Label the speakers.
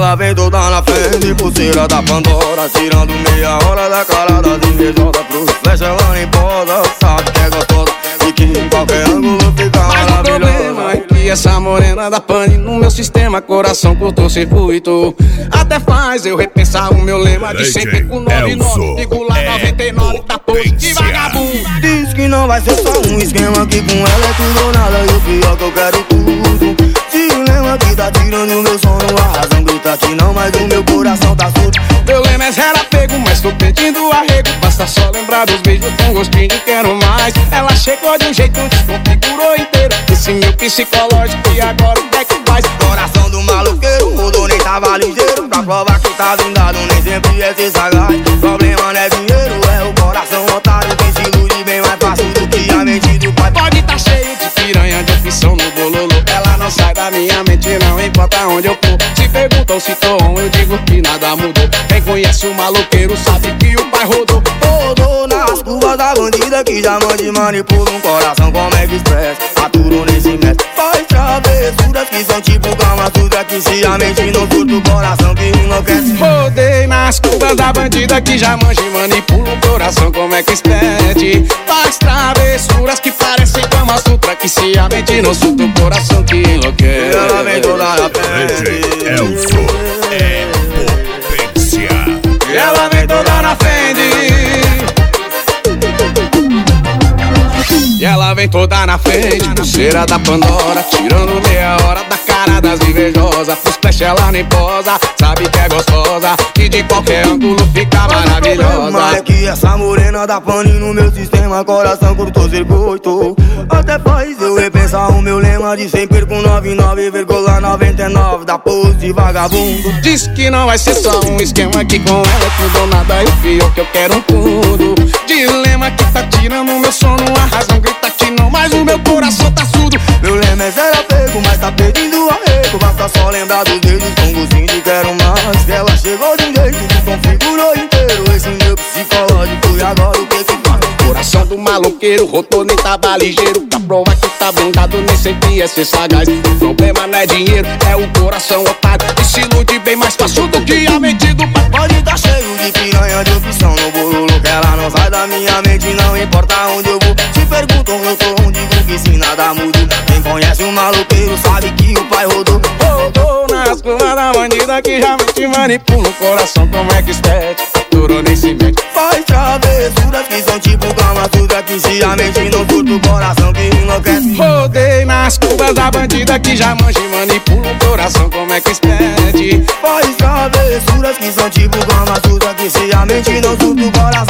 Speaker 1: Ela vem toda na frente, pulseira da Pandora, tirando meia hora da cara das invejosas. Pro flecha ela nem posa, sabe que é gostosa e que em qualquer ângulo fica maravilhosa.
Speaker 2: Mas o problema é que essa morena da pane no meu sistema, coração curto-circuito. Até faz eu repensar o meu lema de sempre com 99, digo lá 99, tá pose de vagabundo.
Speaker 1: Diz que não vai ser só um esquema, que com ela é tudo ou nada, e o pior que eu quero tudo. Dilema que tá tirando meu sono, a razão grita que não, mas o meu coração tá surdo.
Speaker 2: Meu lema é zero apego, mas tô pedindo arrego. Basta só lembrar dos beijos com gostinho de quero mais. Ela chegou de um jeito, desconfigurou inteiro esse meu psicológico, e agora o que é que faz?
Speaker 1: Coração do maloqueiro, rodou nem tava ligeiro. Pra provar que tá blindado, nem sempre é ser sagaz. Problema não é dinheiro, é o coração otário. Tem se ilude bem mais fácil do que a mente do pai.
Speaker 2: Pode tá cheio de piranha, de opção no bololô. Ela não sai da minha mente, não importa onde eu for. Se perguntam se tô on, eu digo que nada mudou. Quem conhece o maloqueiro sabe que o pai rodou.
Speaker 1: Rodou nas curvas da bandida que já mande manipula um coração como é que expressa. Aturou nesse mestre, faz travessuras que são tipo Kama Sutra, que se a mente não surta o coração que enlouquece.
Speaker 2: Rodei nas curvas da bandida que já manja e manipula o coração como é que expede. Faz travessuras que parecem Kama Sutra, que se a mente não surta o coração que enlouquece.
Speaker 1: Ela vem toda na frente,
Speaker 3: Elson é potência.
Speaker 2: Ela vem toda na frente. E ela vem toda na frente, pulseira da Pandora, tirando meia hora da cara das invejosas. Pros flash ela nem posa, sabe que é gostosa e de qualquer ângulo fica maravilhosa.
Speaker 1: Mas é que essa morena da pane no meu sistema, coração curto-circuito. Até faz eu repensar o meu lema de sempre com 99,99 da pose de vagabundo.
Speaker 2: Diz que não vai ser só um esquema, que com ela é tudo ou nada, e o pior que eu quero tudo. Dilema que tá tirando meu sono, a razão grita que não, mas o meu coração tá surdo.
Speaker 1: Meu lema é zero apego, mas tá pedindo arrego. Basta só lembrar dos dedos com gostinho de quero mais. Ela chegou de um jeito, desconfigurou inteiro esse meu psicológico, e agora o que que faz?
Speaker 2: Coração do maloqueiro, rodou nem tava ligeiro. Pra provar que tá blindado, nem sempre é ser sagaz. O problema não é dinheiro, é o coração otário, que se ilude bem mais fácil do que a mente do pai.
Speaker 1: Pode tá cheio de piranha, de opção no bololo, que ela não sai da minha mente, não importa onde eu vou. Se perguntam eu tô onde, digo que se nada muda. Quem conhece o maloqueiro sabe que o pai rodou.
Speaker 2: Rodou nas curvas da bandida que já te manipula o coração como é que expede. Aturou nem se mete.
Speaker 1: Faz travessuras que são tipo Kama Sutra, que se a mente não surta o coração que enlouquece.
Speaker 2: Rodei nas curvas da bandida que já manja e manipula o coração como é que expede.
Speaker 1: Faz travessuras que são tipo Kama Sutra, que se a mente não surta o coração